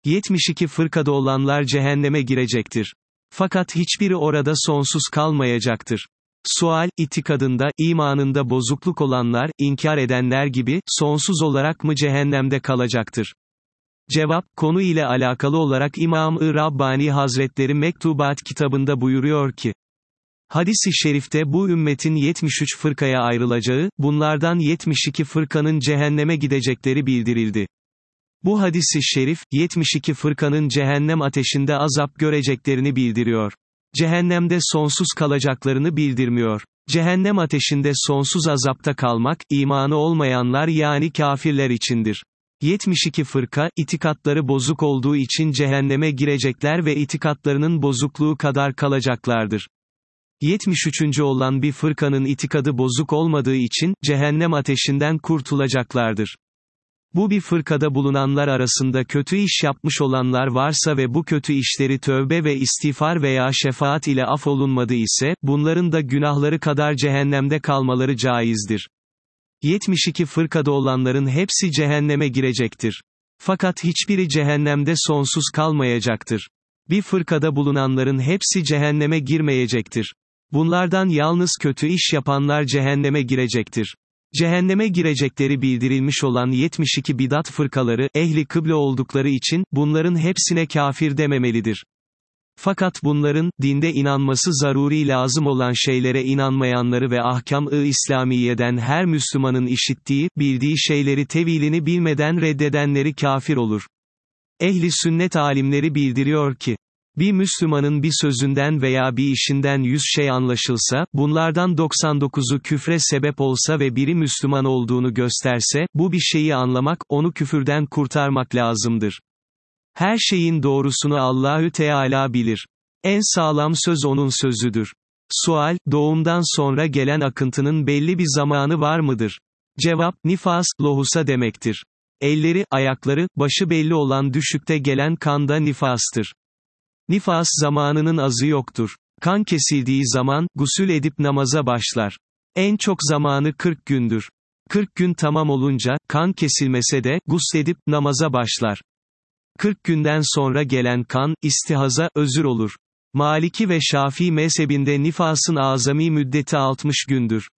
72 fırkada olanlar cehenneme girecektir. Fakat hiçbiri orada sonsuz kalmayacaktır. Sual, itikadında, imanında bozukluk olanlar, inkar edenler gibi, sonsuz olarak mı cehennemde kalacaktır? Cevap, konu ile alakalı olarak İmam-ı Rabbani Hazretleri Mektubat kitabında buyuruyor ki, hadis-i şerifte bu ümmetin 73 fırkaya ayrılacağı, bunlardan 72 fırkanın cehenneme gidecekleri bildirildi. Bu hadis-i şerif, 72 fırkanın cehennem ateşinde azap göreceklerini bildiriyor. Cehennemde sonsuz kalacaklarını bildirmiyor. Cehennem ateşinde sonsuz azapta kalmak, imanı olmayanlar yani kafirler içindir. 72 fırka, itikatları bozuk olduğu için cehenneme girecekler ve itikatlarının bozukluğu kadar kalacaklardır. 73. olan bir fırkanın itikadı bozuk olmadığı için, cehennem ateşinden kurtulacaklardır. Bu bir fırkada bulunanlar arasında kötü iş yapmış olanlar varsa ve bu kötü işleri tövbe ve istiğfar veya şefaat ile affolunmadı ise, bunların da günahları kadar cehennemde kalmaları caizdir. 72 fırkada olanların hepsi cehenneme girecektir. Fakat hiçbiri cehennemde sonsuz kalmayacaktır. Bir fırkada bulunanların hepsi cehenneme girmeyecektir. Bunlardan yalnız kötü iş yapanlar cehenneme girecektir. Cehenneme girecekleri bildirilmiş olan 72 bidat fırkaları, ehli kıble oldukları için, bunların hepsine kafir dememelidir. Fakat bunların, dinde inanması zaruri lazım olan şeylere inanmayanları ve ahkam-ı İslamiye'den her Müslümanın işittiği, bildiği şeyleri tevilini bilmeden reddedenleri kafir olur. Ehli sünnet alimleri bildiriyor ki, bir Müslümanın bir sözünden veya bir işinden 100 şey anlaşılsa, bunlardan 99'u küfre sebep olsa ve biri Müslüman olduğunu gösterse, bu bir şeyi anlamak, onu küfürden kurtarmak lazımdır. Her şeyin doğrusunu Allahü Teala bilir. En sağlam söz onun sözüdür. Sual, doğumdan sonra gelen akıntının belli bir zamanı var mıdır? Cevap, nifas, lohusa demektir. Elleri, ayakları, başı belli olan düşükte gelen kan da nifastır. Nifas zamanının azı yoktur. Kan kesildiği zaman, gusül edip namaza başlar. En çok zamanı 40 gündür. 40 gün tamam olunca, kan kesilmese de, gusledip, namaza başlar. 40 günden sonra gelen kan, istihaza, özür olur. Maliki ve Şafii mezhebinde nifasın azami müddeti 60 gündür.